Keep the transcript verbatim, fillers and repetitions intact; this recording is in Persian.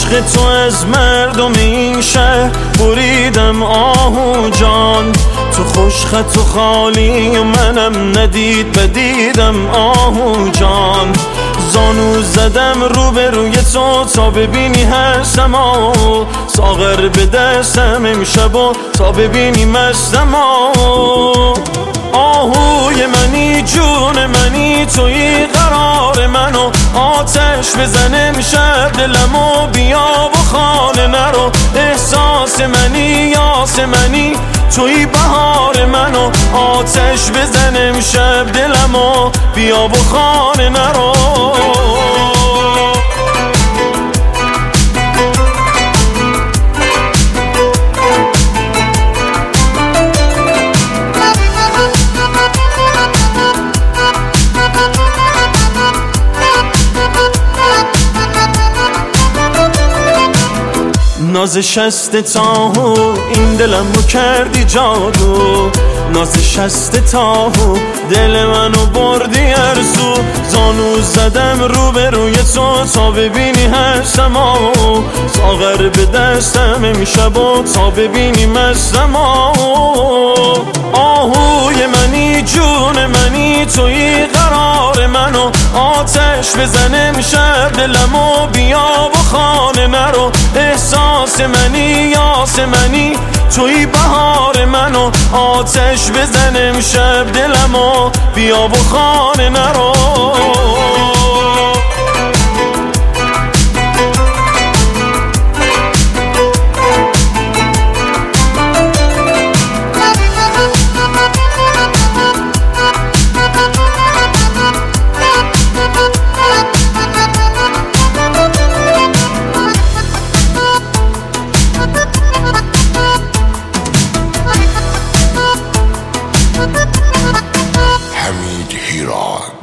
عشق تو از مردم این شهر بریدم آهو جان، تو خوش خط و خالی و منم ندید بدیدم آهو جان. زانو زدم رو به روی تو تا ببینی هستم آهو، ساغر به دستم امشب و تا ببینی مستم آهو. آهوی منی جون منی توی قرار منو، آتش بزن امشب دلمو بیا و خانه نرو. احساس منی یاس منی توی بهار منو، آتش بزن امشب دلمو بیا و خانه نرو. ناز شست تاهو این دلمو کردی جادو، ناز شست تاهو دل منو بردی ارزو. زانو زدم رو به روی تو تا ببینی هستم آهو، ساغر به دستم امشب و تا ببینی مستم آهو. آهوی منی جون منی توی قرار منو، آتش بزن امشب دلمو بیا و خانه نرو. احساس منی یاس منی توی بهار منو، آتش بزن امشب دلمو بیا و خانه نرو. حمید هیران.